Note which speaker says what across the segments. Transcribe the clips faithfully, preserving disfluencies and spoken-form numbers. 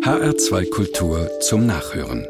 Speaker 1: H R zwei Kultur zum Nachhören.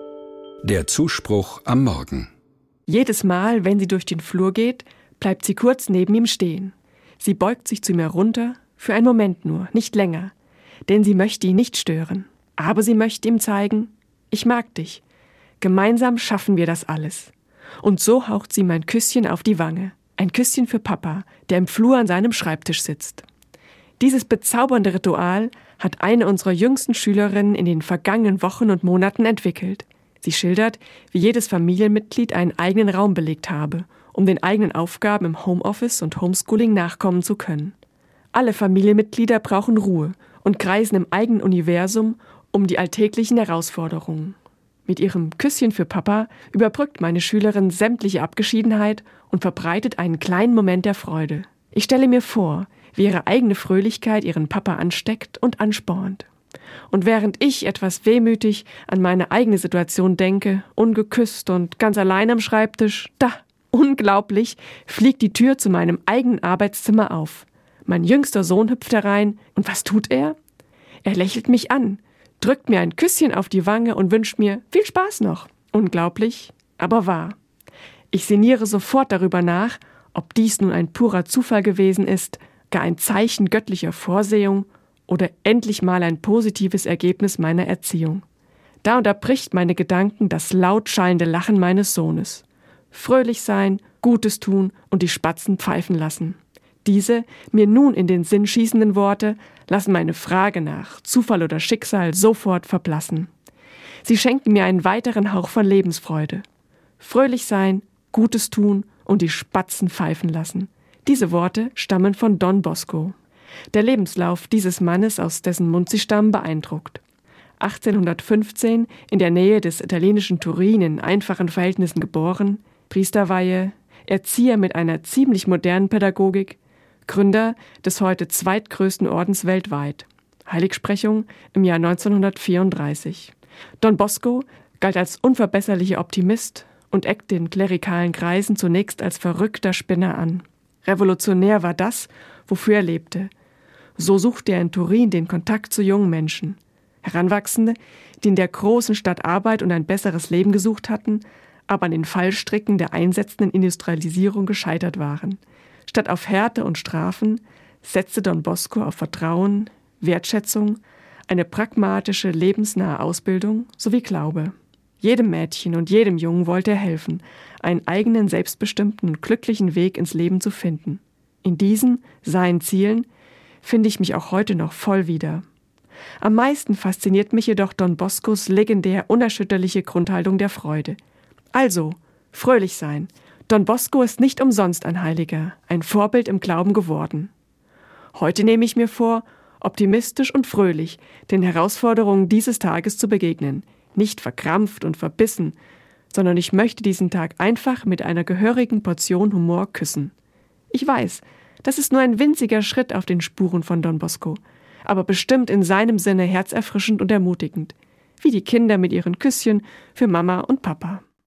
Speaker 1: Der Zuspruch am Morgen.
Speaker 2: Jedes Mal, wenn sie durch den Flur geht, bleibt sie kurz neben ihm stehen. Sie beugt sich zu ihm herunter, für einen Moment nur, nicht länger, denn sie möchte ihn nicht stören. Aber sie möchte ihm zeigen, ich mag dich. Gemeinsam schaffen wir das alles. Und so haucht sie ihm ein Küsschen auf die Wange. Ein Küsschen für Papa, der im Flur an seinem Schreibtisch sitzt. Dieses bezaubernde Ritual hat eine unserer jüngsten Schülerinnen in den vergangenen Wochen und Monaten entwickelt. Sie schildert, wie jedes Familienmitglied einen eigenen Raum belegt habe, um den eigenen Aufgaben im Homeoffice und Homeschooling nachkommen zu können. Alle Familienmitglieder brauchen Ruhe und kreisen im eigenen Universum um die alltäglichen Herausforderungen. Mit ihrem Küsschen für Papa überbrückt meine Schülerin sämtliche Abgeschiedenheit und verbreitet einen kleinen Moment der Freude. Ich stelle mir vor, wie ihre eigene Fröhlichkeit ihren Papa ansteckt und anspornt. Und während ich etwas wehmütig an meine eigene Situation denke, ungeküsst und ganz allein am Schreibtisch, da, unglaublich, fliegt die Tür zu meinem eigenen Arbeitszimmer auf. Mein jüngster Sohn hüpft herein, und was tut er? Er lächelt mich an, drückt mir ein Küsschen auf die Wange und wünscht mir viel Spaß noch. Unglaublich, aber wahr. Ich sinniere sofort darüber nach, ob dies nun ein purer Zufall gewesen ist, gar ein Zeichen göttlicher Vorsehung oder endlich mal ein positives Ergebnis meiner Erziehung. Da unterbricht meine Gedanken das laut schallende Lachen meines Sohnes. Fröhlich sein, Gutes tun und die Spatzen pfeifen lassen. Diese, mir nun in den Sinn schießenden Worte, lassen meine Frage nach Zufall oder Schicksal sofort verblassen. Sie schenken mir einen weiteren Hauch von Lebensfreude. Fröhlich sein, Gutes tun und die Spatzen pfeifen lassen. Diese Worte stammen von Don Bosco. Der Lebenslauf dieses Mannes, aus dessen Mund sie stammen, beeindruckt. achtzehnhundertfünfzehn in der Nähe des italienischen Turin in einfachen Verhältnissen geboren, Priesterweihe, Erzieher mit einer ziemlich modernen Pädagogik, Gründer des heute zweitgrößten Ordens weltweit, Heiligsprechung im Jahr neunzehnhundertvierunddreißig. Don Bosco galt als unverbesserlicher Optimist und eckte in klerikalen Kreisen zunächst als verrückter Spinner an. Revolutionär war das, wofür er lebte. So suchte er in Turin den Kontakt zu jungen Menschen. Heranwachsende, die in der großen Stadt Arbeit und ein besseres Leben gesucht hatten, aber an den Fallstricken der einsetzenden Industrialisierung gescheitert waren. Statt auf Härte und Strafen setzte Don Bosco auf Vertrauen, Wertschätzung, eine pragmatische, lebensnahe Ausbildung sowie Glaube. Jedem Mädchen und jedem Jungen wollte er helfen, einen eigenen, selbstbestimmten und glücklichen Weg ins Leben zu finden. In diesen, seinen Zielen, finde ich mich auch heute noch voll wieder. Am meisten fasziniert mich jedoch Don Boscos legendär unerschütterliche Grundhaltung der Freude. Also, fröhlich sein. Don Bosco ist nicht umsonst ein Heiliger, ein Vorbild im Glauben geworden. Heute nehme ich mir vor, optimistisch und fröhlich den Herausforderungen dieses Tages zu begegnen. Nicht verkrampft und verbissen, sondern ich möchte diesen Tag einfach mit einer gehörigen Portion Humor küssen. Ich weiß, das ist nur ein winziger Schritt auf den Spuren von Don Bosco, aber bestimmt in seinem Sinne herzerfrischend und ermutigend, wie die Kinder mit ihren Küsschen für Mama und Papa.